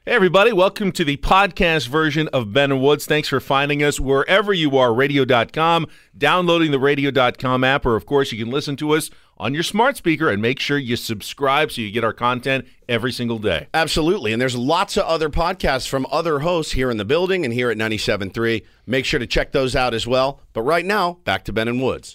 Hey, everybody. Welcome to the podcast version of Ben and Woods. Thanks for finding us wherever you are, radio.com, downloading the radio.com app, or, of course, you can listen to us on your smart speaker, and make sure you subscribe so you get our content every single day. Absolutely. And there's lots of other podcasts from other hosts here in the building and here at 97.3. Make sure to check those out as well. But right now, back to Ben and Woods.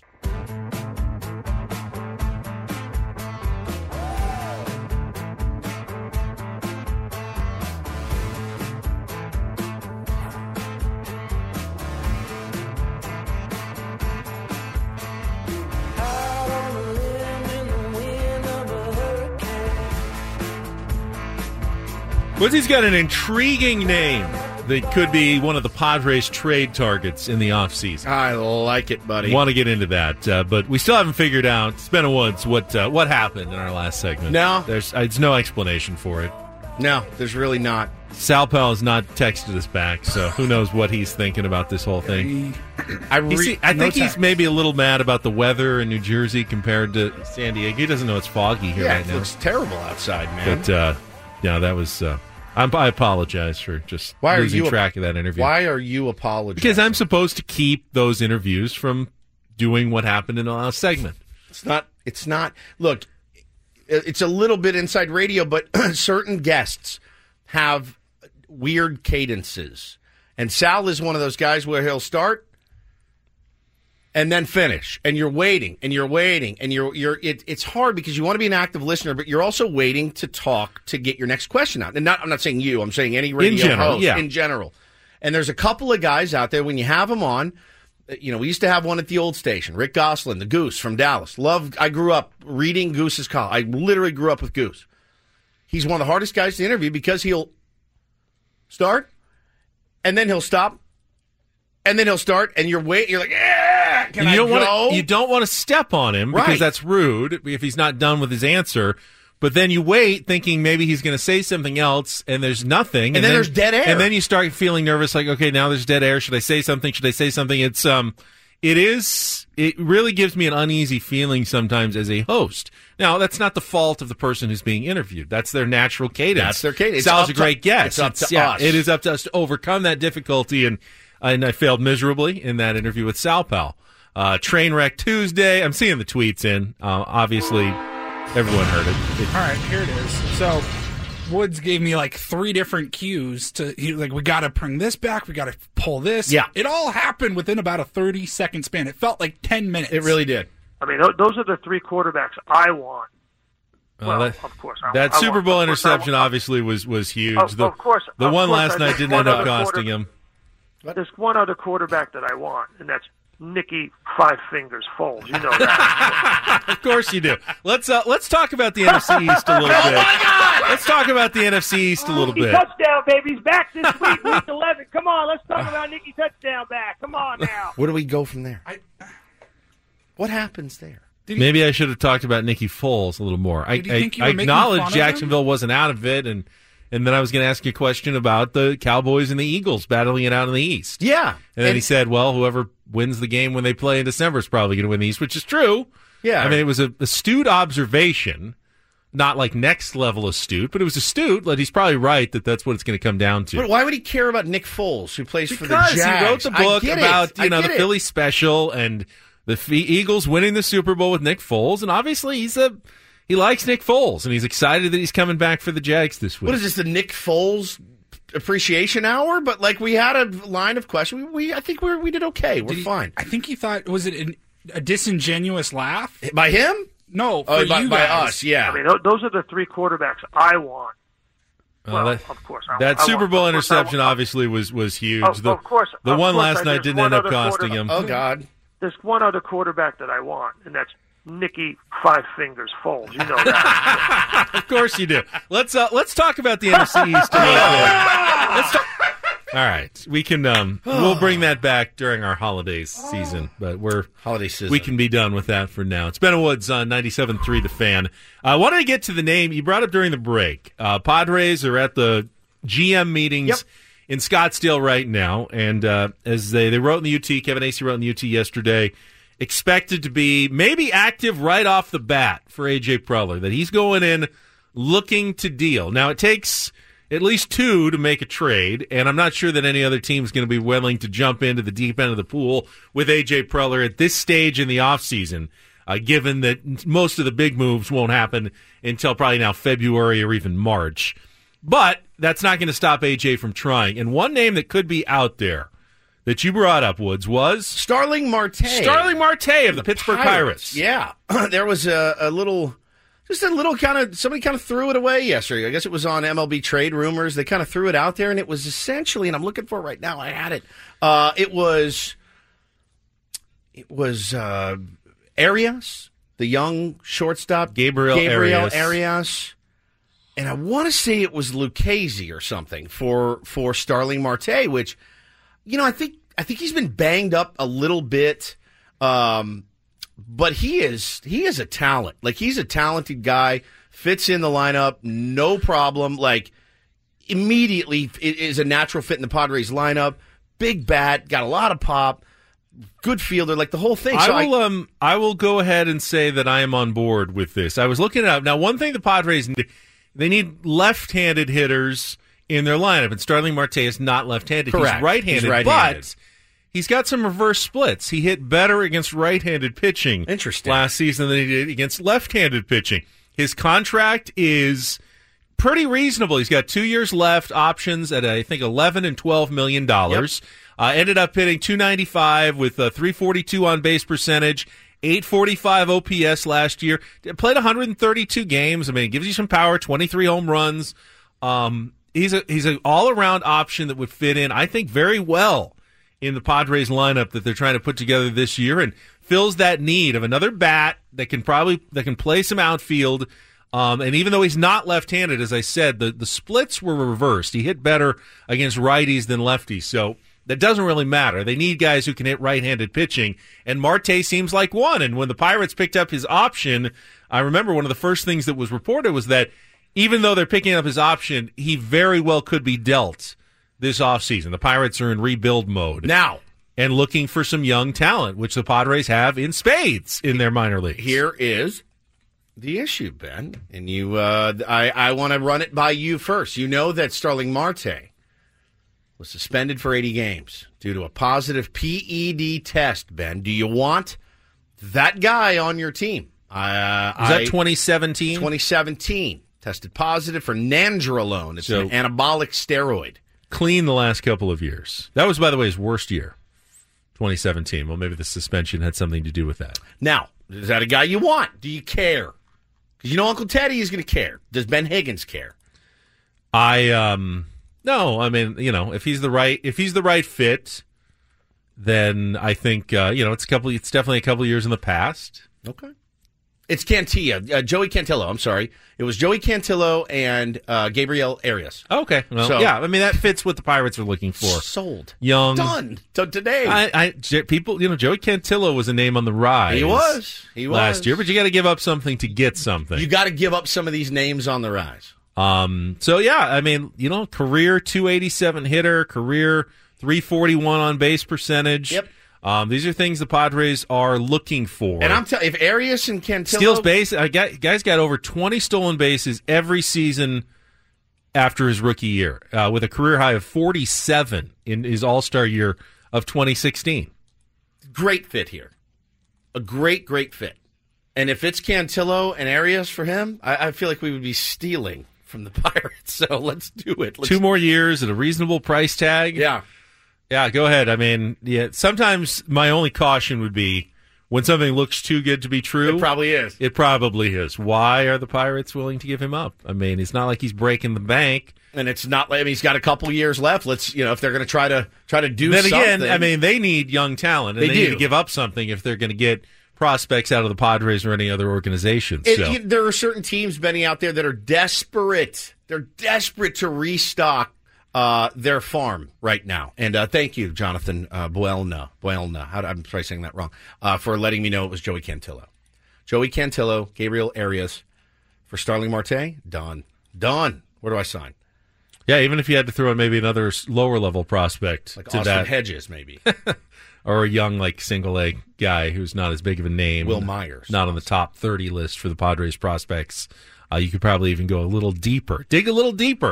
Woodsy's got an intriguing name that could be one of the Padres' trade targets in the offseason. I like it, buddy. Want to get into that, but we still haven't figured out, it's Ben and Woods, what happened in our last segment. No. There's no explanation for it. No, there's really not. Sal Pell has not texted us back, so who knows what he's thinking about this whole thing. I think he's maybe a little mad about the weather in New Jersey compared to San Diego. He doesn't know it's foggy here right now. It looks terrible outside, man. But, yeah, that was... I apologize for just losing track of that interview. Why are you apologizing? Because I'm supposed to keep those interviews from doing what happened in the last segment. It's not. Look, it's a little bit inside radio, but certain guests have weird cadences. And Sal is one of those guys where he'll start and then finish, and you're waiting, and it's hard because you want to be an active listener, but you're also waiting to talk to get your next question out. And I'm not saying you, I'm saying any radio host in general. And there's a couple of guys out there, when you have them on, we used to have one at the old station, Rick Gosselin, the Goose from Dallas. I grew up reading Goose's column. I literally grew up with Goose. He's one of the hardest guys to interview because he'll start, and then he'll stop, and then he'll start, and you're like, can I go? You don't want to step on him because that's rude if he's not done with his answer. But then you wait thinking maybe he's going to say something else, and there's nothing. And then there's dead air. And then you start feeling nervous, like, okay, now there's dead air. Should I say something? It really gives me an uneasy feeling sometimes as a host. Now, that's not the fault of the person who's being interviewed. That's their natural cadence. That's their cadence. Sal's a great guest. It's up to us. It is up to us to overcome that difficulty, and I failed miserably in that interview with Sal Pell. Trainwreck Tuesday. I'm seeing the tweets in. Obviously, everyone heard it. All right, here it is. So Woods gave me like 3 different cues we got to bring this back. We got to pull this. Yeah. It all happened within about a 30-second span. It felt like 10 minutes. It really did. I mean, those are the 3 quarterbacks I want. Well, of course. That Super Bowl interception obviously was huge. Of course. The one last night didn't end up costing him. There's one other quarterback that I want, and that's Nicky Five Fingers Foles. You know that. Of course you do. Let's talk about the NFC East a little bit. Oh my God! Let's talk about the NFC East a little bit. Touchdown, baby. He's back this week, week 11. Come on, let's talk about Nicky touchdown back. Come on now. Where do we go from there? What happens there? Maybe I should have talked about Nicky Foles a little more. I acknowledge Jacksonville wasn't out of it, and then I was going to ask you a question about the Cowboys and the Eagles battling it out in the East. Yeah. And then he said, well, whoever wins the game when they play in December is probably going to win the East, which is true. Yeah. I mean, it was an astute observation, not like next level astute, but it was astute. Like, he's probably right that that's what it's going to come down to. But why would he care about Nick Foles, who plays for the Jags? Because he wrote the book about the Philly special and the Eagles winning the Super Bowl with Nick Foles, and obviously he likes Nick Foles, and he's excited that he's coming back for the Jags this week. What is this, the Nick Foles appreciation hour? But we had a line of questions. I think we did okay. We're fine. I think he thought, was it a disingenuous laugh by him? No, by guys. us. Yeah. I mean, those are the 3 quarterbacks I want. Well, of course. That Super Bowl interception obviously was huge. Of course. The one last night didn't end up costing him. Oh, God. There's one other quarterback that I want, and that's Nicky Five Fingers Foles. You know that. Of course you do. Let's talk about the NFC East a little bit. All right, we can. We'll bring that back during our holidays season, but we can be done with that for now. It's Ben and Woods on 97.3 The Fan. I wanted to get to the name you brought up during the break. Padres are at the GM meetings in Scottsdale right now, and as they wrote in the UT, Kevin Acee wrote in the UT yesterday, expected to be maybe active right off the bat for A.J. Preller, that he's going in looking to deal. Now, it takes at least 2 to make a trade, and I'm not sure that any other team is going to be willing to jump into the deep end of the pool with A.J. Preller at this stage in the offseason, given that most of the big moves won't happen until probably now February or even March. But that's not going to stop A.J. from trying. And one name that could be out there that you brought up, Woods, was Starling Marte. Starling Marte of the Pittsburgh Pirates. Yeah. There was a little kind of, somebody kind of threw it away yesterday. I guess it was on MLB Trade Rumors. They kind of threw it out there, and it was essentially, and I'm looking for it right now, I had it. It was Arias, the young shortstop. Gabriel Arias. And I want to say it was Lucchesi or something for Starling Marte, which, I think he's been banged up a little bit, but he is a talent. Like, he's a talented guy, fits in the lineup, no problem. Like, immediately is a natural fit in the Padres lineup. Big bat, got a lot of pop, good fielder, like the whole thing. I will go ahead and say that I am on board with this. I was looking it up. Now, one thing the Padres need, they need left-handed hitters in their lineup, and Starling Marte is not left-handed. Correct. He's right-handed, but he's got some reverse splits. He hit better against right-handed pitching last season than he did against left-handed pitching. His contract is pretty reasonable. He's got 2 years left, options at, I think, $11 and $12 million. Yep. Ended up hitting .295 with a .342 on-base percentage, .845 OPS last year. Played 132 games. I mean, it gives you some power, 23 home runs. He's an all-around option that would fit in, I think, very well in the Padres lineup that they're trying to put together this year, and fills that need of another bat that can play some outfield. And even though he's not left-handed, as I said, the splits were reversed. He hit better against righties than lefties, so that doesn't really matter. They need guys who can hit right-handed pitching, and Marte seems like one. And when the Pirates picked up his option, I remember one of the first things that was reported was that even though they're picking up his option, he very well could be dealt this offseason. The Pirates are in rebuild mode now and looking for some young talent, which the Padres have in spades in their minor leagues. Here is the issue, Ben, and I want to run it by you first. You know that Starling Marte was suspended for 80 games due to a positive PED test, Ben. Do you want that guy on your team? Was that 2017? 2017. Tested positive for nandrolone. It's an anabolic steroid. Clean the last couple of years. That was, by the way, his worst year, 2017. Well, maybe the suspension had something to do with that. Now, is that a guy you want? Do you care? Because you know Uncle Teddy is going to care. Does Ben Higgins care? No. I mean, if he's the right fit, then I think it's definitely a couple of years in the past. Okay. It's Cantillo, Joey Cantillo. I'm sorry. It was Joey Cantillo and Gabriel Arias. Okay. Well, yeah, I mean, that fits what the Pirates are looking for. Sold. Young. Done. Today. People, Joey Cantillo was a name on the rise. He was. Last year, but you got to give up something to get something. You got to give up some of these names on the rise. So, yeah, I mean, career .287 hitter, career .341 on base percentage. Yep. These are things the Padres are looking for. And I'm telling you, if Arias and Cantillo... Steals base, guys got over 20 stolen bases every season after his rookie year, with a career high of 47 in his All-Star year of 2016. Great fit here. A great fit. And if it's Cantillo and Arias for him, I feel like we would be stealing from the Pirates. So let's do it. 2 more years at a reasonable price tag. Yeah. Yeah, go ahead. I mean, sometimes my only caution would be when something looks too good to be true. It probably is. It probably is. Why are the Pirates willing to give him up? I mean, it's not like he's breaking the bank. And it's not like, he's got a couple years left. Let's, if they're going to try to do then something. Then again, I mean, they need young talent, and they need to give up something if they're going to get prospects out of the Padres or any other organization. There are certain teams, Benny, out there that are desperate. They're desperate to restock their farm right now. And thank you, Jonathan Buelna. I'm probably saying that wrong, for letting me know it was Joey Cantillo. Joey Cantillo, Gabriel Arias for Starling Marte. Done. Where do I sign? Yeah, even if you had to throw in maybe another lower-level prospect. Like to Austin that. Hedges, maybe. Or a young, single-A guy who's not as big of a name. Will Myers. Not on the top 30 list for the Padres prospects. You could probably even go a little deeper. Dig a little deeper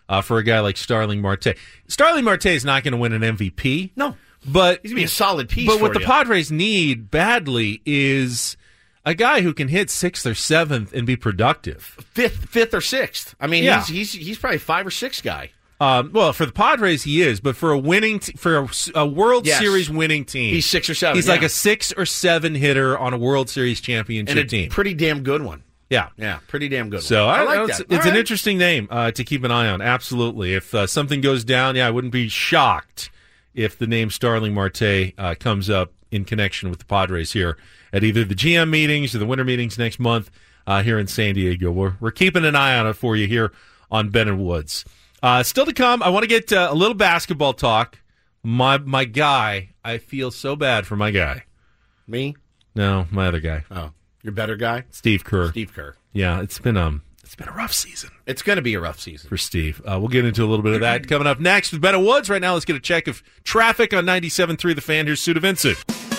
for a guy like Starling Marte. Starling Marte is not going to win an MVP. No. But he's going to be a solid piece. But what the Padres need badly is a guy who can hit 6th or 7th and be productive. Fifth or 6th. I mean, he's probably 5 or 6 guy. Well, for the Padres, he is, but for a winning, for a World Series winning team, he's 6 or 7. He's like a 6 or 7 hitter on a World Series championship team. Pretty damn good one. Yeah, pretty damn good. So I like that. It's an interesting name to keep an eye on. Absolutely, if something goes down, I wouldn't be shocked if the name Starling Marte comes up in connection with the Padres here at either the GM meetings or the winter meetings next month here in San Diego. We're keeping an eye on it for you here on Ben and Woods. Still to come, I want to get a little basketball talk. My guy, I feel so bad for my guy. Me? No, my other guy. Oh, your better guy? Steve Kerr. Steve Kerr. Yeah, it's been a rough season. It's going to be a rough season for Steve. We'll get into a little bit of that coming up next with Ben and Woods. Right now, let's get a check of traffic on 97.3 The Fan. Here's Sue Vincent.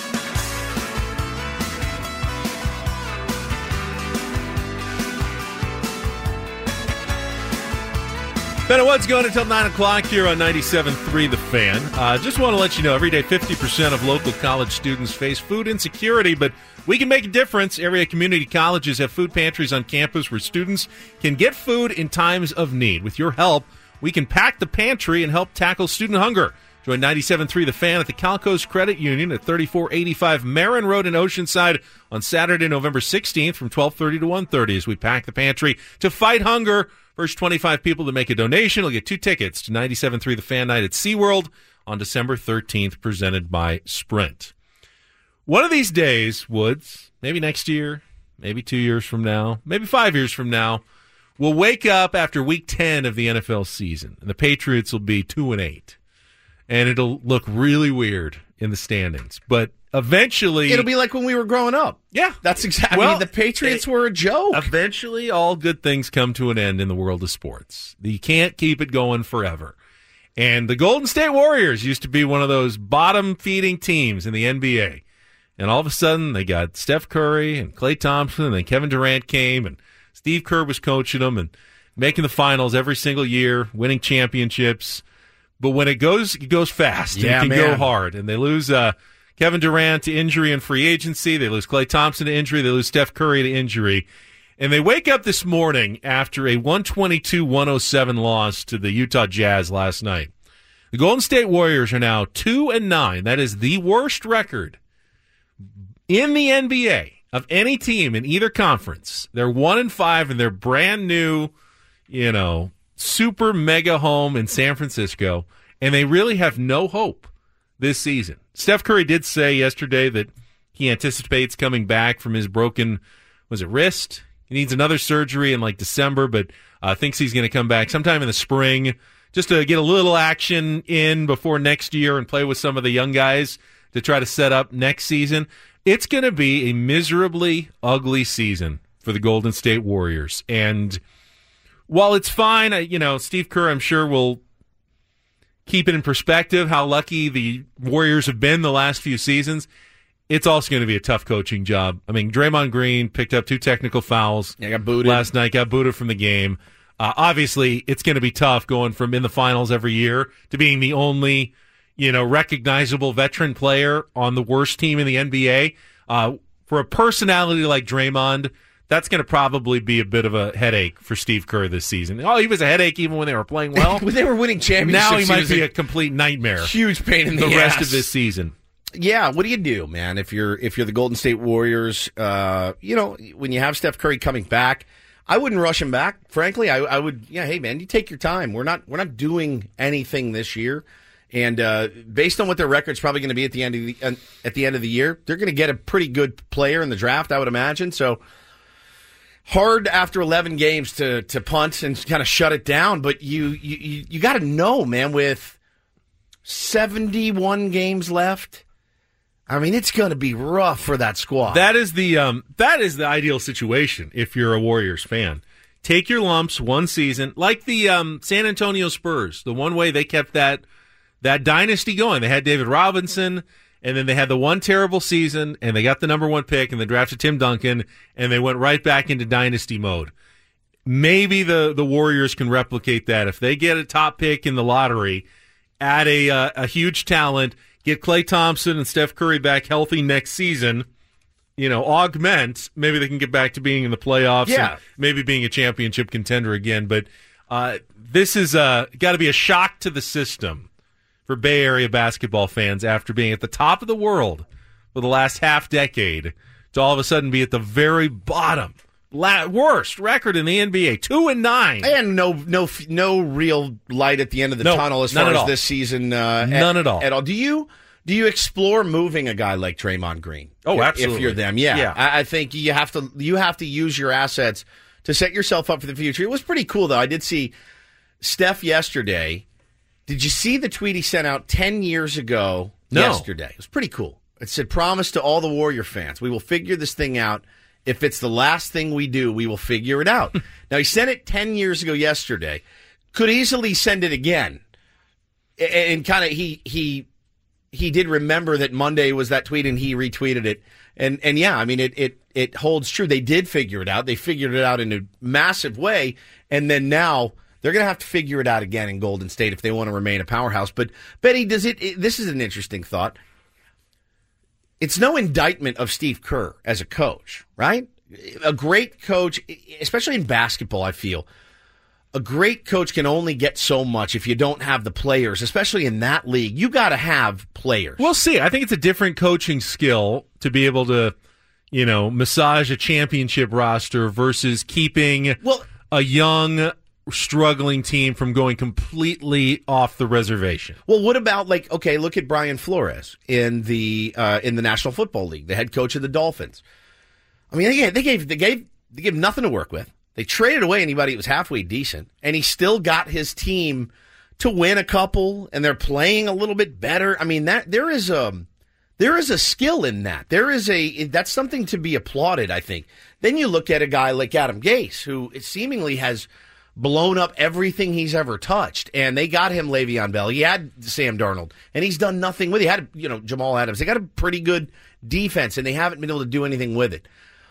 Ben and Woods going until 9 o'clock here on 97.3 The Fan. Just want to let you know, every day 50% of local college students face food insecurity, but we can make a difference. Area community colleges have food pantries on campus where students can get food in times of need. With your help, we can pack the pantry and help tackle student hunger. Join 97.3 The Fan at the Calco's Credit Union at 3485 Marin Road in Oceanside on Saturday, November 16th from 12:30 to 1:30 as we pack the pantry to fight hunger. First 25 people to make a donation will get 2 tickets to 97.3 The Fan Night at SeaWorld on December 13th, presented by Sprint. One of these days, Woods, maybe next year, maybe 2 years from now, maybe 5 years from now, we'll wake up after Week 10 of the NFL season, and the Patriots will be 2-8. And it'll look really weird in the standings. But eventually, it'll be like when we were growing up. Yeah. That's exactly. I mean, the Patriots were a joke. Eventually, all good things come to an end in the world of sports. You can't keep it going forever. And the Golden State Warriors used to be one of those bottom-feeding teams in the NBA. And all of a sudden, they got Steph Curry and Klay Thompson, and then Kevin Durant came, and Steve Kerr was coaching them and making the finals every single year, winning championships. But when it goes fast. Yeah, it can go hard. And they lose Kevin Durant to injury and free agency. They lose Klay Thompson to injury. They lose Steph Curry to injury. And they wake up this morning after a 122-107 loss to the Utah Jazz last night. The Golden State Warriors are now 2-9. That is the worst record in the NBA of any team in either conference. They're 1-5, and they're brand new, super mega home in San Francisco, and they really have no hope this season. Steph Curry did say yesterday that he anticipates coming back from his broken, wrist? He needs another surgery in December, but thinks he's going to come back sometime in the spring just to get a little action in before next year and play with some of the young guys to try to set up next season. It's going to be a miserably ugly season for the Golden State Warriors. And while it's fine, Steve Kerr, I'm sure, will keep it in perspective how lucky the Warriors have been the last few seasons. It's also going to be a tough coaching job. I mean, Draymond Green picked up 2 technical fouls got booted last night, got booted from the game. Obviously, it's going to be tough going from in the finals every year to being the only, recognizable veteran player on the worst team in the NBA. For a personality like Draymond, that's going to probably be a bit of a headache for Steve Kerr this season. Oh, he was a headache even when they were playing well. When they were winning championships. Now he might be a complete nightmare. Huge pain in the rest of this season. Yeah, what do you do, man? If you're the Golden State Warriors, when you have Steph Curry coming back, I wouldn't rush him back. Frankly, I would. Yeah, hey man, you take your time. We're not doing anything this year, and based on what their record's probably going to be at the end of the year, they're going to get a pretty good player in the draft, I would imagine. So hard after 11 games to punt and kind of shut it down, but you got to know, man, with 71 games left. I mean, it's going to be rough for that squad. That is the ideal situation if you're a Warriors fan. Take your lumps one season, like the San Antonio Spurs. The one way they kept that dynasty going. They had David Robinson, and then they had the one terrible season, and they got the number 1 pick, and they drafted Tim Duncan, and they went right back into dynasty mode. maybe the Warriors can replicate that. If they get a top pick in the lottery, add a huge talent, get Klay Thompson and Steph Curry back healthy next season, augment, maybe they can get back to being in the playoffs and maybe being a championship contender again. But this is got to be a shock to the system for Bay Area basketball fans after being at the top of the world for the last half decade to all of a sudden be at the very bottom. Worst record in the NBA, 2-9, and no real light at the end of the tunnel as far as this season. None at all. At all. Do you explore moving a guy like Draymond Green? Oh, absolutely. If you're them, I think you have to use your assets to set yourself up for the future. It was pretty cool though. I did see Steph yesterday. Did you see the tweet he sent out 10 years ago? No. Yesterday, it was pretty cool. It said, "Promise to all the Warrior fans, we will figure this thing out. If it's the last thing we do, we will figure it out." Now, he sent it 10 years ago yesterday. Could easily send it again. And kind of he did remember that Monday was that tweet, and he retweeted it. And yeah, I mean, it holds true. They did figure it out. They figured it out in a massive way. And then now they're going to have to figure it out again in Golden State if they want to remain a powerhouse. But, Betty, this is an interesting thought. It's no indictment of Steve Kerr as a coach, right? A great coach, especially in basketball, I feel, a great coach can only get so much if you don't have the players, especially in that league. You got to have players. We'll see. I think it's a different coaching skill to be able to, massage a championship roster versus keeping a young, struggling team from going completely off the reservation. Well, what about look at Brian Flores in the National Football League, the head coach of the Dolphins. I mean, they gave nothing to work with. They traded away anybody that was halfway decent, and he still got his team to win a couple, and they're playing a little bit better. I mean, there is a skill in that. That's something to be applauded, I think. Then you look at a guy like Adam Gase, who seemingly has blown up everything he's ever touched, and they got him Le'Veon Bell. He had Sam Darnold, and he's done nothing with it. He had Jamal Adams. They got a pretty good defense, and they haven't been able to do anything with it.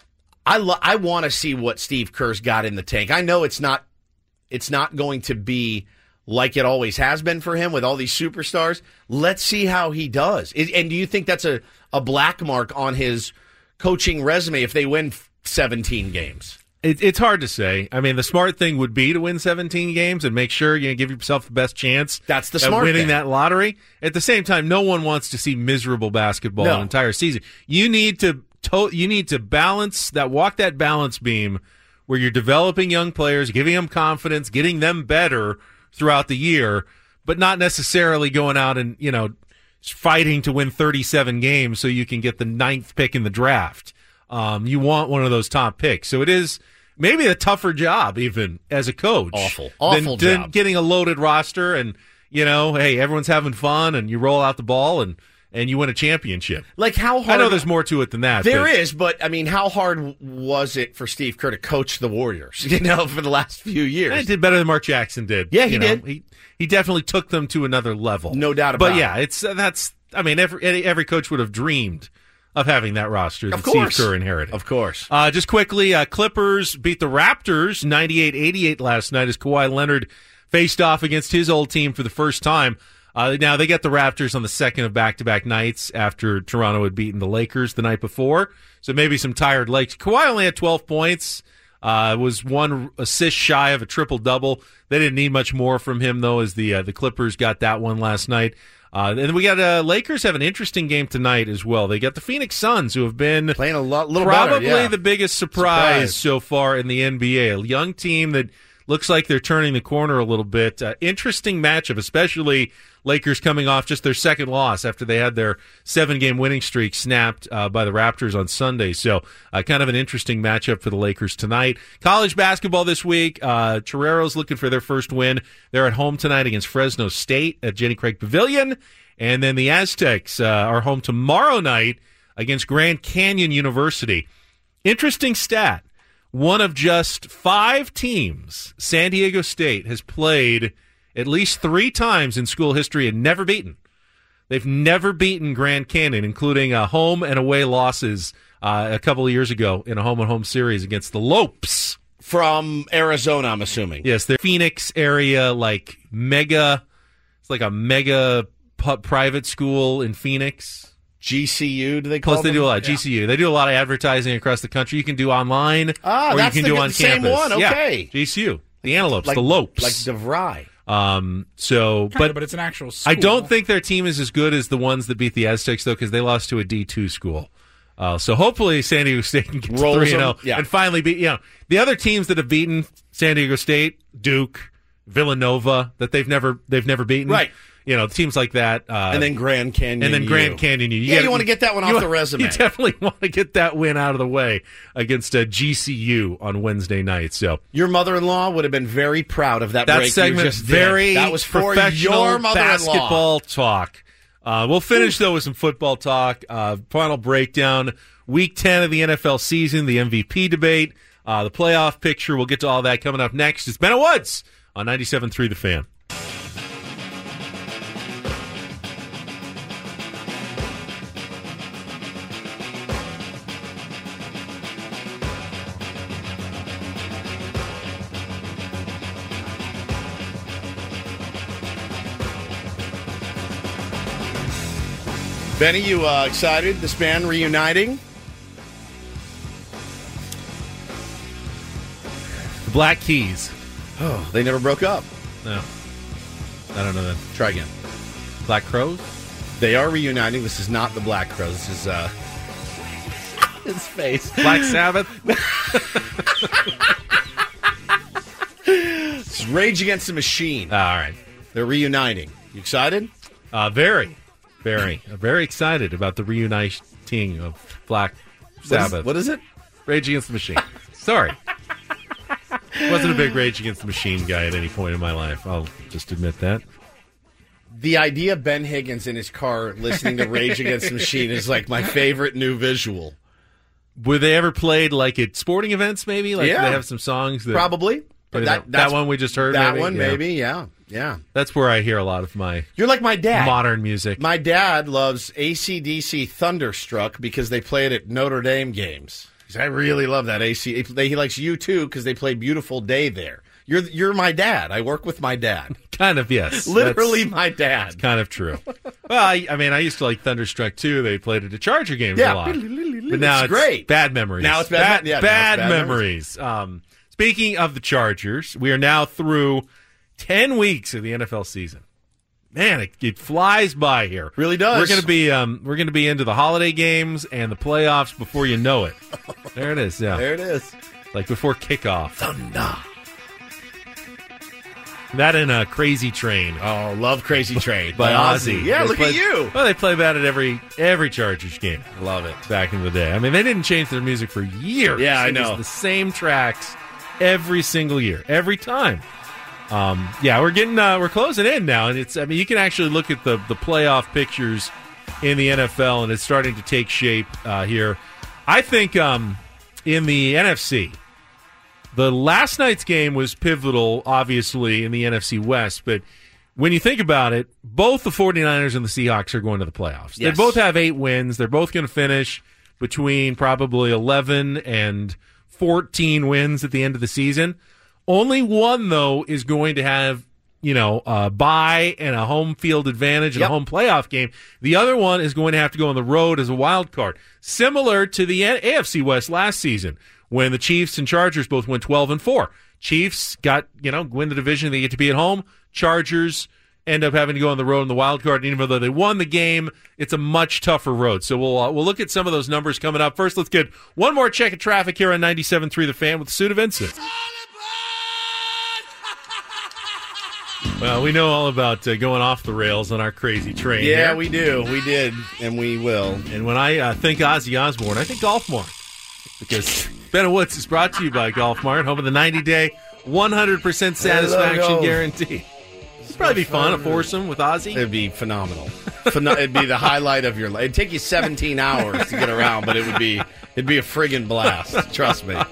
I want to see what Steve Kerr's got in the tank. I know it's not going to be like it always has been for him with all these superstars. Let's see how he does. And do you think that's a black mark on his coaching resume if they win 17 games? It's hard to say. I mean, the smart thing would be to win 17 games and make sure you give yourself the best chance. That's the smart winning thing. That lottery. At the same time, no one wants to see miserable basketball an entire season. You need to balance that, walk that balance beam where you're developing young players, giving them confidence, getting them better throughout the year, but not necessarily going out and fighting to win 37 games so you can get the 9th pick in the draft. You want one of those top picks, so it is. Maybe a tougher job, even as a coach. Awful job. Than getting a loaded roster and, hey, everyone's having fun and you roll out the ball and you win a championship. Like, how hard? I know there's more to it than that. There is, but, I mean, how hard was it for Steve Kerr to coach the Warriors, for the last few years? He did better than Mark Jackson did. Yeah, he did. He definitely took them to another level. No doubt about it. But, yeah, every coach would have dreamed of having that roster that Steve Kerr inherited. Of course. Just quickly, Clippers beat the Raptors 98-88 last night as Kawhi Leonard faced off against his old team for the first time. Now, they got the Raptors on the second of back-to-back nights after Toronto had beaten the Lakers the night before, so maybe some tired legs. Kawhi only had 12 points, was one assist shy of a triple-double. They didn't need much more from him, though, as the Clippers got that one last night. And we got Lakers have an interesting game tonight as well. They got the Phoenix Suns, who have been playing little probably better, the biggest surprise so far in the NBA. A young team that looks like they're turning the corner a little bit. Interesting matchup, especially Lakers coming off just their second loss after they had their 7-game winning streak snapped by the Raptors on Sunday. So kind of an interesting matchup for the Lakers tonight. College basketball this week. Torero's looking for their first win. They're at home tonight against Fresno State at Jenny Craig Pavilion. And then the Aztecs are home tomorrow night against Grand Canyon University. Interesting stat. One of just 5 teams, San Diego State, has played at least 3 times in school history and never beaten. They've never beaten Grand Canyon, including home and away losses a couple of years ago in a home-and-home series against the Lopes. From Arizona, I'm assuming. Yes, the Phoenix area, like it's like a mega private school in Phoenix. GCU, do they call it? Plus, they do a lot. Yeah. GCU. They do a lot of advertising across the country. You can do online, or you can do on same campus. One. Okay. Yeah. GCU. The Antelopes, the Lopes. Like DeVry. But it's an actual school. I don't think their team is as good as the ones that beat the Aztecs, though, because they lost to a D2 school. So hopefully San Diego State can get to 3-0 and finally beat, the other teams that have beaten San Diego State, Duke, Villanova, that they've never beaten. Right. Teams like that. And then Grand Canyon U. You want to get that one off the resume. You definitely want to get that win out of the way against GCU on Wednesday night. So your mother-in-law would have been very proud of that break segment. You just very did. That was for professional your mother-in-law. Basketball talk. We'll finish, though, with some football talk. Final breakdown. Week 10 of the NFL season, the MVP debate, the playoff picture. We'll get to all that coming up next. It's Bennett Woods on 97.3 The Fan. Benny, you excited? This band reuniting? The Black Keys. Oh, they never broke up. No. I don't know that. Try again. Black Crowes? They are reuniting. This is not the Black Crowes. This is, his face. Black Sabbath? It's Rage Against the Machine. All right. They're reuniting. You excited? Very. Very excited about the reuniting of Black Sabbath. What is it? Rage Against the Machine. Sorry. Wasn't a big Rage Against the Machine guy at any point in my life. I'll just admit that. The idea of Ben Higgins in his car listening to Rage Against the Machine is like my favorite new visual. Were they ever played like at sporting events maybe? Like yeah. Do they have some songs? Probably. That one we just heard? That maybe? one maybe, yeah. Yeah. That's where I hear a lot of my You're like my dad. Modern music. My dad loves AC/DC Thunderstruck because they play it at Notre Dame games. I really love that AC. He likes U2 because they play Beautiful Day there. You're my dad. I work with my dad. Kind of, yes. Literally my dad. It's kind of true. Well, I used to like Thunderstruck too. They played it at Charger games a lot. But now it's great. Bad memories. Now it's bad memories. Speaking of the Chargers, we are now through 10 weeks of the NFL season. Man, it flies by here. Really does. We're going to be into the holiday games and the playoffs before you know it. There it is. Yeah. There it is. Like before kickoff. Thunder. That and Crazy Train. Oh, love Crazy Train by Ozzy. Yeah, look at you. Well, they play that at every Chargers game. Love it. Back in the day. I mean, they didn't change their music for years. Yeah, I know. It was the same tracks every single year, every time. We're closing in now, and you can actually look at the playoff pictures in the NFL, and it's starting to take shape here. I think in the NFC, the last night's game was pivotal, obviously, in the NFC West, but when you think about it, both the 49ers and the Seahawks are going to the playoffs. Yes. They both have 8 wins. They're both going to finish between probably 11 and 14 wins at the end of the season. Only one, though, is going to have, a bye and a home field advantage and a home playoff game. The other one is going to have to go on the road as a wild card. Similar to the AFC West last season when the Chiefs and Chargers both went 12-4. Chiefs got, win the division. They get to be at home. Chargers end up having to go on the road in the wild card. And even though they won the game, it's a much tougher road. So we'll look at some of those numbers coming up. First, let's get one more check of traffic here on 97.3 The Fan with Suda Vincent. Well, we know all about going off the rails on our crazy train. Yeah, here. we do. We did, and we will. And when I think Ozzy Osbourne, I think Golf Mart. Because Bennett Woods is brought to you by Golf Mart, home of the 90-day, 100% satisfaction guarantee. It'd probably be fun, a foursome with Ozzy. It'd be phenomenal. It'd be the highlight of your life. It'd take you 17 hours to get around, but it'd be a friggin' blast. Trust me.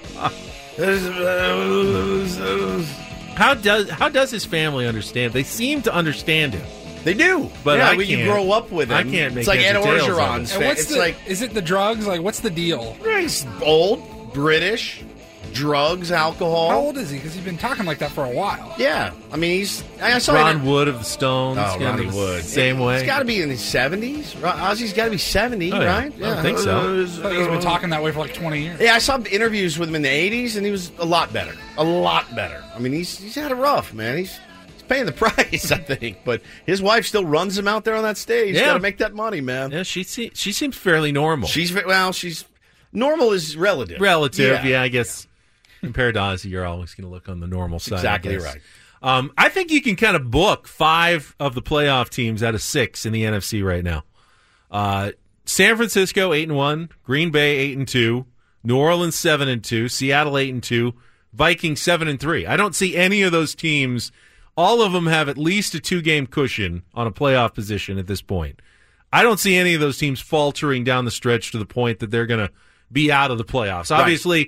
How does his family understand? They seem to understand him. They do, but yeah, you grow up with him. I can't make it's like Ed Orgeron's. Is it the drugs? Like, what's the deal? He's old, British, drugs, alcohol. How old is he? Because he's been talking like that for a while. Yeah. I mean, I saw Ron Wood of the Stones. Oh, Ronnie Wood. Same way. He's got to be in his 70s. Ozzy's got to be 70, Oh, yeah. right? I don't think so. I thought he's been talking that way for like 20 years. Yeah, I saw interviews with him in the 80s, and he was a lot better. A lot better. I mean, he's had it rough, man. He's paying the price, I think. But his wife still runs him out there on that stage. Yeah. Got to make that money, man. Yeah, she seems fairly normal. She's normal is relative. Relative, yeah, I guess. Compared to Ozzy, you're always going to look on the normal side. Exactly right. I think you can kind of book 5 of the playoff teams out of 6 in the NFC right now. San Francisco 8-1, Green Bay 8-2, New Orleans 7-2, Seattle 8-2, Vikings 7-3. I don't see any of those teams. All of them have at least a 2-game cushion on a playoff position at this point. I don't see any of those teams faltering down the stretch to the point that they're going to be out of the playoffs. Right. Obviously,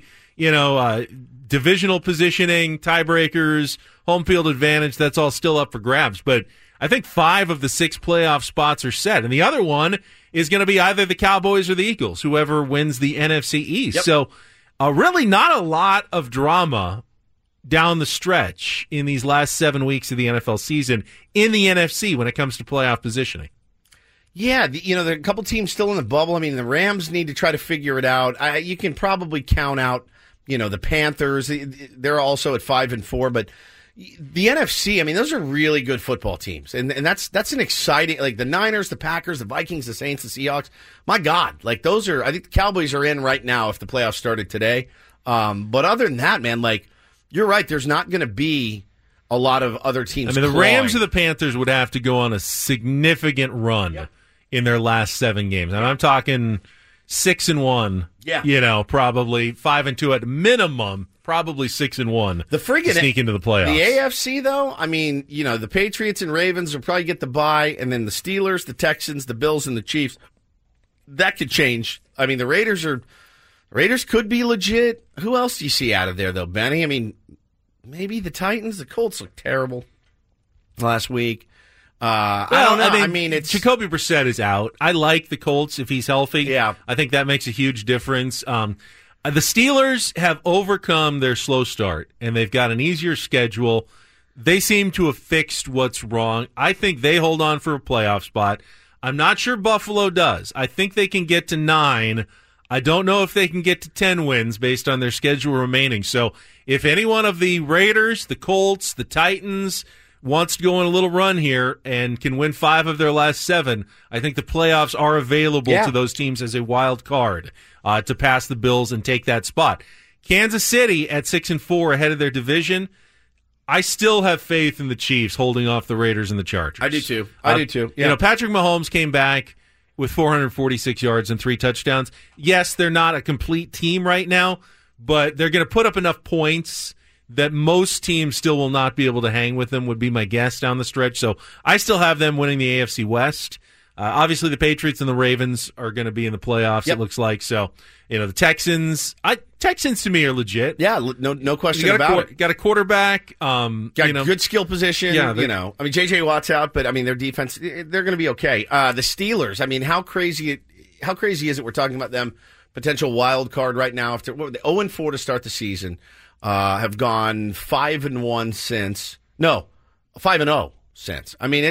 divisional positioning, tiebreakers, home field advantage, that's all still up for grabs. But I think 5 of the 6 playoff spots are set. And the other one is going to be either the Cowboys or the Eagles, whoever wins the NFC East. Yep. So really not a lot of drama down the stretch in these last 7 weeks of the NFL season in the NFC when it comes to playoff positioning. Yeah, there are a couple teams still in the bubble. I mean, the Rams need to try to figure it out. You can probably count out, the Panthers. They're also at 5-4, but the NFC, I mean, those are really good football teams, and that's an exciting, like the Niners, the Packers, the Vikings, the Saints, the Seahawks. My God, like those are. I think the Cowboys are in right now if the playoffs started today. But other than that, man, like you're right. There's not going to be a lot of other teams. I mean, the clawing. Rams or the Panthers would have to go on a significant run in their last 7 games. And I'm talking 6-1. Yeah. Probably 5-2 at minimum. Probably 6-1. The friggin' sneak into the playoffs. The AFC, though, I mean, the Patriots and Ravens will probably get the bye, and then the Steelers, the Texans, the Bills, and the Chiefs. That could change. I mean, the Raiders could be legit. Who else do you see out of there, though, Benny? I mean, maybe the Titans. The Colts look terrible last week. I don't know. I mean, it's Jacoby Brissett is out. I like the Colts if he's healthy. Yeah. I think that makes a huge difference. The Steelers have overcome their slow start, and they've got an easier schedule. They seem to have fixed what's wrong. I think they hold on for a playoff spot. I'm not sure Buffalo does. I think they can get to 9. I don't know if they can get to 10 wins based on their schedule remaining. So if any one of the Raiders, the Colts, the Titans wants to go on a little run here and can win 5 of their last 7, I think the playoffs are available to those teams as a wild card to pass the Bills and take that spot. Kansas City at 6-4 ahead of their division. I still have faith in the Chiefs holding off the Raiders and the Chargers. I do too. I do too. Yeah. Patrick Mahomes came back with 446 yards and 3 touchdowns. Yes, they're not a complete team right now, but they're going to put up enough points that most teams still will not be able to hang with them, would be my guess down the stretch. So I still have them winning the AFC West. Obviously, the Patriots and the Ravens are going to be in the playoffs, it looks like. So, the Texans to me are legit. Yeah, no question about it. Got a quarterback. Got good skill position. Yeah, I mean, J.J. Watt's out, but, I mean, their defense, they're going to be okay. The Steelers, I mean, how crazy is it we're talking about them, potential wild card right now after 0-4 to start the season. Have gone 5-1 since. No, 5-0 since. I mean,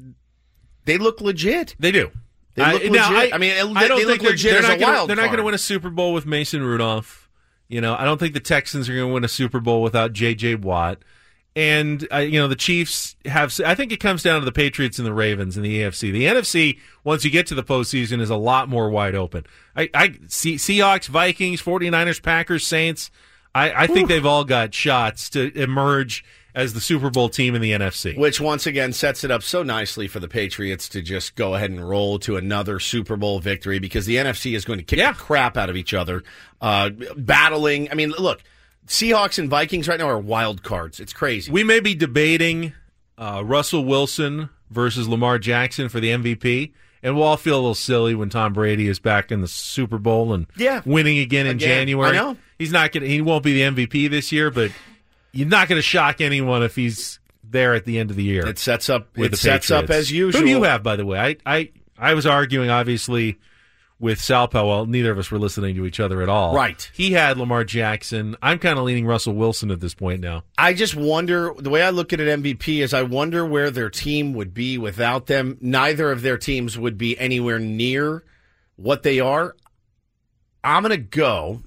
they look legit. They do. They look legit. I don't think legit as a wild card. They're not going to win a Super Bowl with Mason Rudolph. I don't think the Texans are going to win a Super Bowl without J.J. Watt. And, the Chiefs have. I think it comes down to the Patriots and the Ravens in the AFC. The NFC, once you get to the postseason, is a lot more wide open. I see Seahawks, Vikings, 49ers, Packers, Saints. I think they've all got shots to emerge as the Super Bowl team in the NFC. Which, once again, sets it up so nicely for the Patriots to just go ahead and roll to another Super Bowl victory because the NFC is going to kick the crap out of each other, battling. I mean, look, Seahawks and Vikings right now are wild cards. It's crazy. We may be debating Russell Wilson versus Lamar Jackson for the MVP. And we'll all feel a little silly when Tom Brady is back in the Super Bowl and winning again in January. I know. He won't be the MVP this year, but you're not going to shock anyone if he's there at the end of the year. It sets up as usual. Who do you have, by the way? I was arguing, obviously, with Sal Powell. Neither of us were listening to each other at all. Right. He had Lamar Jackson. I'm kind of leaning Russell Wilson at this point now. I just wonder, the way I look at an MVP is I wonder where their team would be without them. Neither of their teams would be anywhere near what they are. I'm going to go.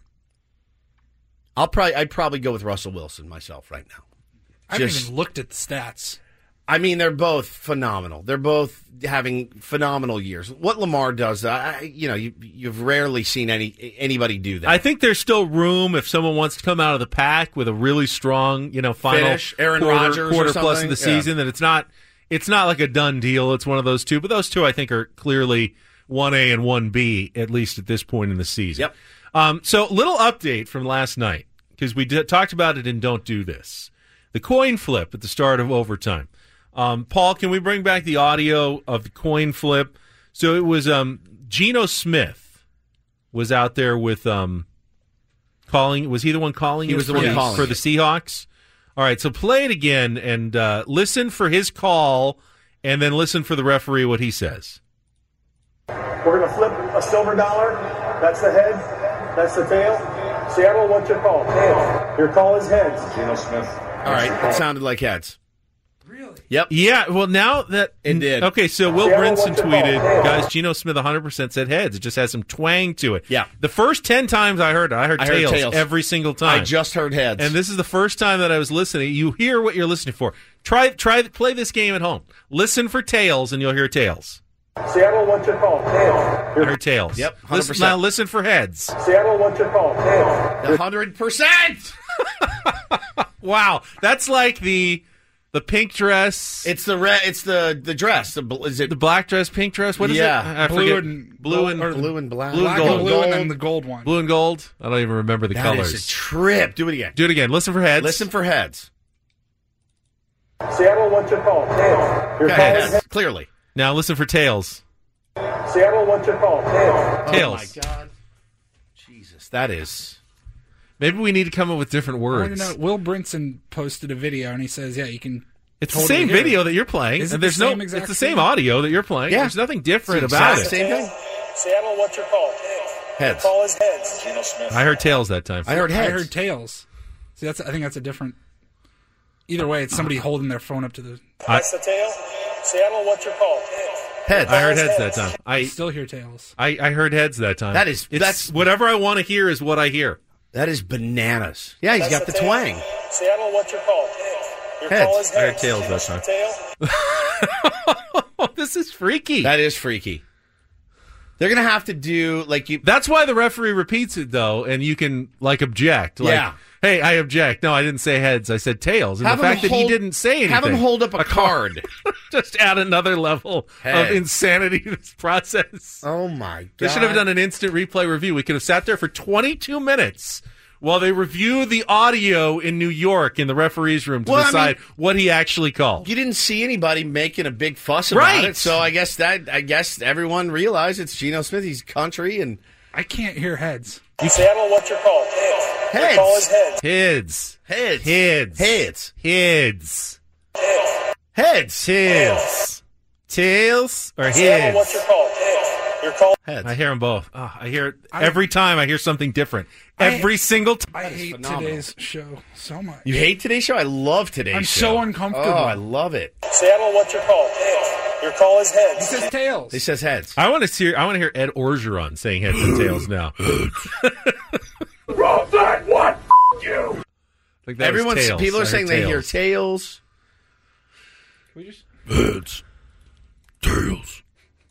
I'd probably go with Russell Wilson myself right now. I haven't even looked at the stats. I mean, they're both phenomenal. They're both having phenomenal years. What Lamar does, you've rarely seen anybody do that. I think there's still room if someone wants to come out of the pack with a really strong, final finish, Aaron quarter Rodgers plus of the season. That it's not like a done deal. It's one of those two. But those two, I think, are clearly 1A and 1B, at least at this point in the season. Yep. So, little update from last night, because we talked about it in Don't Do This. The coin flip at the start of overtime. Paul, can we bring back the audio of the coin flip? So it was Geno Smith was out there with calling. Was he the one calling? He was the one calling for the Seahawks. All right, so play it again and listen for his call, and then listen for the referee what he says. We're going to flip a silver dollar. That's the head. That's the tail. Seattle, what's your call? Tails. Your call is heads. Geno Smith. All right, it sounded like heads. Really? Yep. Yeah, well, now that... It did. Okay, so Will Brinson tweeted, guys, Geno Smith 100% said heads. It just has some twang to it. Yeah. The first 10 times I heard tails every single time. I just heard heads. And this is the first time that I was listening. You hear what you're listening for. Play this game at home. Listen for tails, and you'll hear tails. Seattle, what's your call? Tails. I heard tails. Yep, 100%. Now listen for heads. Seattle, what's your call? Tails. 100%! Wow, that's like the pink dress. It's the dress. Is it the black dress, pink dress? What is it? I Blue forget. and blue and black? Blue and Black gold. and blue, and then the gold one. Blue and gold. I don't even remember the That colors. is a trip. Do it again. Do it again. Listen for heads. Listen for heads. Seattle, what's your call? Tails. Your Okay, call is heads. heads. Clearly. Now listen for tails. Seattle, what's your call? Tails. Tails. Oh, my God. Jesus, that is... Maybe we need to come up with different I want words. to know, Will Brinson posted a video, and he says, yeah, you can... It's totally the same hear it. video that you're playing. Is it and the there's same no. exact It's the same thing? audio that you're playing. Yeah. There's nothing different It's the about exact it. same thing. Seattle, what's your call? Tails. Heads. Your call is heads. Geno Smith. I heard tails that time. I heard heads. I heard tails. See, I think that's a different... Either way, it's somebody holding their phone up to the... That's the tail. Seattle, what's your call? Tails. Heads. I heard heads that time. I still hear tails. I heard heads that time. That's whatever I want to hear is what I hear. That is bananas. Yeah, he's That's got the tail. twang. Seattle, what's your call? Tails. Your Heads. call is I heard heads. tails that time. Tail. This is freaky. That is freaky. They're going to have to do, like you... That's why the referee repeats it, though, and you can, object. Like, Yeah. hey, I object. No, I didn't say heads. I said tails. And Have the him fact that he hold- didn't say anything. Have him hold up a card. Just add another level of Heads. insanity to this process. Oh, my God. They should have done an instant replay review. We could have sat there for 22 minutes while they review the audio in New York in the referee's room to decide what he actually called. You didn't see anybody making a big fuss about Right. it, so I guess everyone realized it's Geno Smith. He's country, and I can't hear heads. Seattle, what's your call? Tails. Heads. Your call is heads. Heads. heads. Heads. Heads. Heads. Heads. Tails. Tails or Seattle, what's heads? your call? Tails. Your call. Heads. I hear them both. Oh, I hear it every time. I hear something different. Every single time. I is hate phenomenal. today's show so much. You hate today's show? I love today's I'm show. so uncomfortable. Oh, I love it. Seattle, what's your call? Tails. Your call is He heads. says tails. He says heads. I want to hear Ed Orgeron saying heads and tails now. Roll that one. You. Like that was Everyone's tails. people I are heard saying they hear tails. tails. Can we just... Heads. Tails.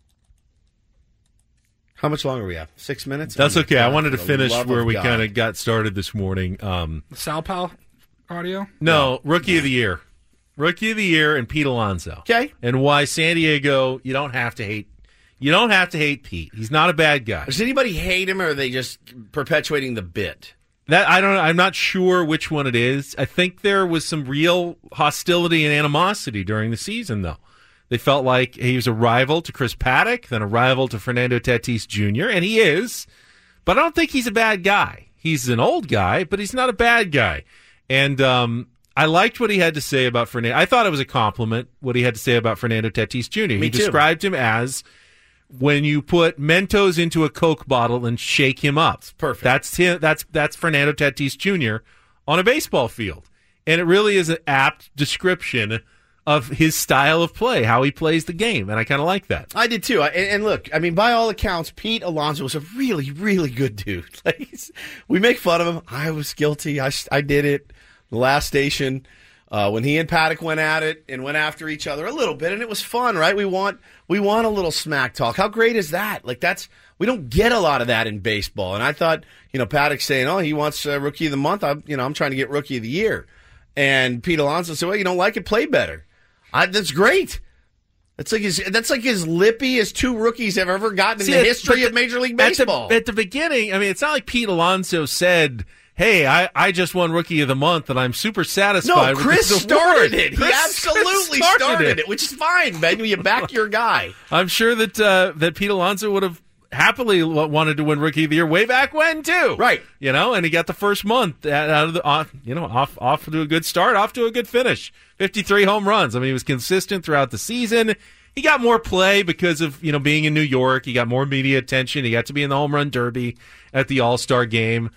How much longer we have? 6 minutes? That's Oh, my okay. I God, wanted to for the finish love where of we God. kind of got started this morning. Sal Powell audio? No, Rookie of the Year. Rookie of the Year and Pete Alonso. Okay. And why San Diego, you don't have to hate Pete. He's not a bad guy. Does anybody hate him, or are they just perpetuating the bit? That I don't know. I'm not sure which one it is. I think there was some real hostility and animosity during the season, though. They felt like he was a rival to Chris Paddock, then a rival to Fernando Tatis Jr., and he is. But I don't think he's a bad guy. He's an old guy, but he's not a bad guy. And I liked what he had to say about Fernando. I thought it was a compliment, what he had to say about Fernando Tatis Jr. He too. described him as when you put Mentos into a Coke bottle and shake him up. It's perfect. That's Fernando Tatis Jr. on a baseball field. And it really is an apt description of his style of play, how he plays the game, and I kind of like that. I did too. And look, I mean, by all accounts, Pete Alonso was a really, really good dude. Like, we make fun of him. I was guilty. I did it. The last station, when he and Paddock went at it and went after each other a little bit, and it was fun, right? We want a little smack talk. How great is that? Like, we don't get a lot of that in baseball. And I thought, Paddock saying, "Oh, he wants Rookie of the Month." I'm trying to get Rookie of the Year, and Pete Alonso said, "Well, you don't like it? Play better." That's great. That's like as lippy as two rookies have ever gotten in the history of Major League Baseball. At the beginning, I mean, it's not like Pete Alonso said, "Hey, I just won Rookie of the Month, and I'm super satisfied." No, Chris with this started award. it. He absolutely started it, which is fine, Ben. You back your guy. I'm sure that Pete Alonso would have happily wanted to win Rookie of the Year way back when too. Right. And he got the first month out of the off to a good start, off to a good finish. 53 home runs. I mean, he was consistent throughout the season. He got more play because of, being in New York. He got more media attention. He got to be in the home run derby at the All-Star game.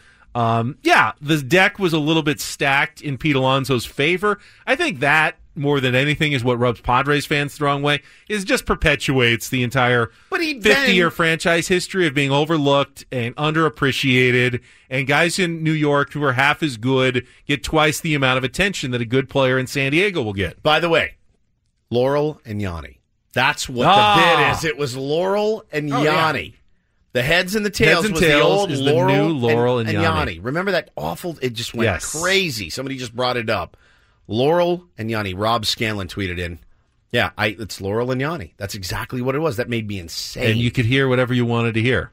The deck was a little bit stacked in Pete Alonso's favor. I think that, more than anything, is what rubs Padres fans the wrong way. It just perpetuates the entire 50-year franchise history of being overlooked and underappreciated, and guys in New York who are half as good get twice the amount of attention that a good player in San Diego will get. By the way, Laurel and Yanni. That's what the bid is. It was Laurel and Yanni. Yeah. The heads and the tails was the old Laurel and Yanni. Remember that awful? It just went crazy. Somebody just brought it up. Laurel and Yanni. Rob Scanlon tweeted in. Yeah, it's Laurel and Yanni. That's exactly what it was. That made me insane. And you could hear whatever you wanted to hear.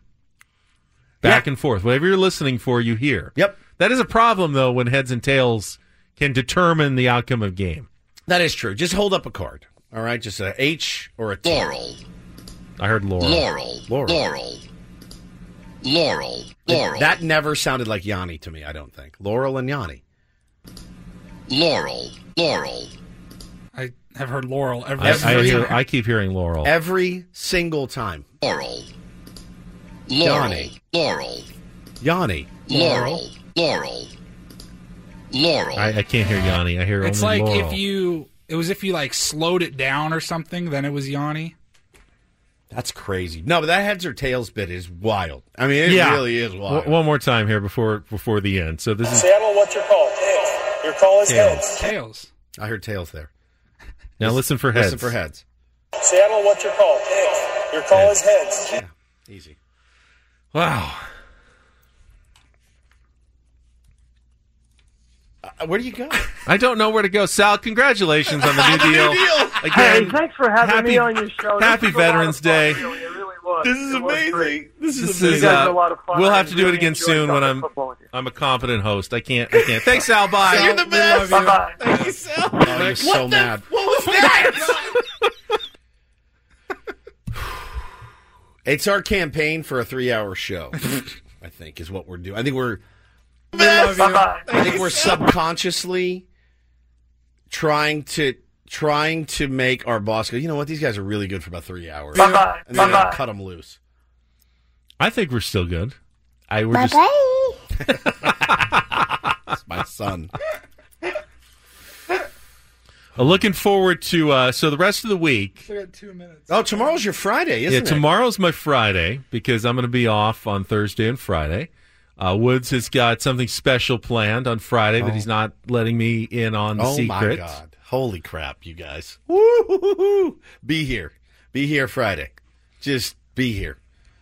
Back and forth. Whatever you're listening for, you hear. Yep. That is a problem, though, when heads and tails can determine the outcome of game. That is true. Just hold up a card. All right? Just a H or a T. Laurel. I heard Laurel. Laurel. That never sounded like Yanni to me, I don't think. Laurel and Yanni. Laurel. I have heard Laurel I keep hearing Laurel. Every single time. Laurel. Yanni. Laurel. Yanni. Laurel. I can't hear Yanni. I hear it's only like Laurel. if you like slowed it down or something, then it was Yanni. That's crazy. No, but that heads or tails bit is wild. I mean, it really is wild. One more time here before the end. So this is Seattle. What's your call? Tails. Your call is heads. Tails. I heard tails there. Now listen for heads. Listen for heads. Seattle. What's your call? Tails. Your call is heads. Yeah, easy. Wow. Where do you go? I don't know where to go. Sal, congratulations on the new deal. Again, hey, thanks for having me on your show. Happy Veterans Day. It really was. This is amazing. This is amazing. a lot of fun. We'll have to do it again soon when I'm a competent host. I can't. Thanks, Sal. Bye. You're the best. Bye-bye. Thank you, Sal. Oh, you're so mad. What was that? It's our campaign for a 3-hour show, I think, is what we're doing. I think we're subconsciously trying to make our boss go, you know what, these guys are really good for about 3 hours. Bye-bye. And then cut them loose. I think we're still good. It's my son. Looking forward to so the rest of the week. We got 2 minutes. Oh, tomorrow's your Friday, isn't it? Yeah, tomorrow's my Friday because I'm going to be off on Thursday and Friday. Woods has got something special planned on Friday that he's not letting me in on the secret. Oh, my God. Holy crap, you guys. Woo-hoo-hoo-hoo. Be here. Be here Friday. Just be here.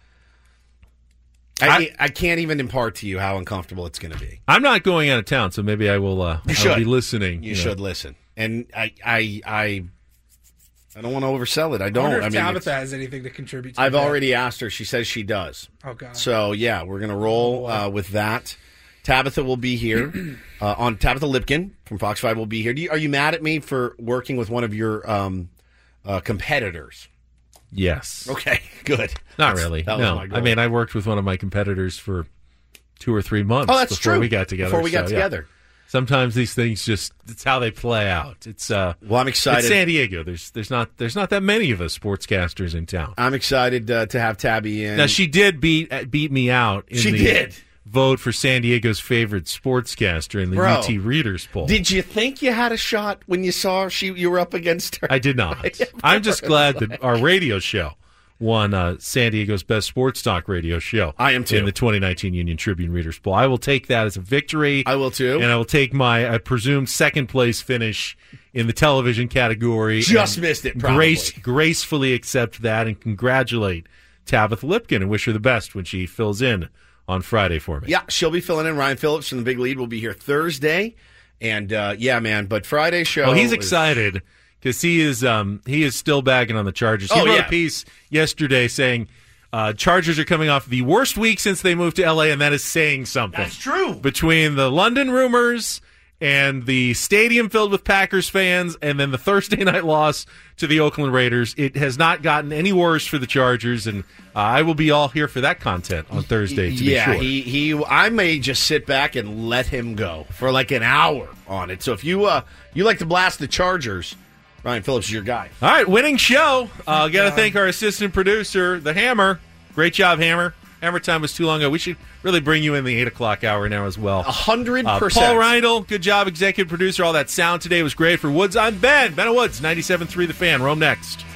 I can't even impart to you how uncomfortable it's going to be. I'm not going out of town, so maybe I will I'll be listening. You should listen. And I don't want to oversell it. I don't. I wonder if Tabitha has anything to contribute to I've already asked her. She says she does. Oh, God. So, yeah, we're going to roll with that. Tabitha will be here. On Tabitha Lipkin from Fox 5 will be here. Are you mad at me for working with one of your competitors? Yes. Okay, good. Not really. That was my goal. I mean, I worked with one of my competitors for 2 or 3 months before we got together. Before we got together. Sometimes these things it's how they play out. It's well, I'm excited. It's San Diego. There's not that many of us sportscasters in town. I'm excited to have Tabby in. Now she did beat me out. She did vote for San Diego's favorite sportscaster in the UT Readers poll. Did you think you had a shot when you saw you were up against her? I did not. I'm just glad that our radio show won San Diego's best sports talk radio show. I am too. In the 2019 Union Tribune Readers Poll. I will take that as a victory. I will too. And I will take my presumed second place finish in the television category. Just missed it, probably. Gracefully accept that and congratulate Tabitha Lipkin and wish her the best when she fills in on Friday for me. Yeah, she'll be filling in. Ryan Phillips from The Big Lead will be here Thursday. And, yeah, man, but Friday's show... Oh, he's excited because he is still bagging on the Chargers. He wrote a piece yesterday saying Chargers are coming off the worst week since they moved to L.A., and that is saying something. That's true. Between the London rumors and the stadium filled with Packers fans and then the Thursday night loss to the Oakland Raiders, it has not gotten any worse for the Chargers, and I will be all here for that content on Thursday, to be sure. I may just sit back and let him go for like an hour on it. So if you like to blast the Chargers, Ryan Phillips is your guy. All right, winning show. Got to thank our assistant producer, the Hammer. Great job, Hammer. Hammer time was too long ago. We should really bring you in the 8 o'clock hour now as well. 100%. Paul Reindl, good job, executive producer. All that sound today was great for Woods. I'm Ben. Ben Woods, 97.3 The Fan. Rome next.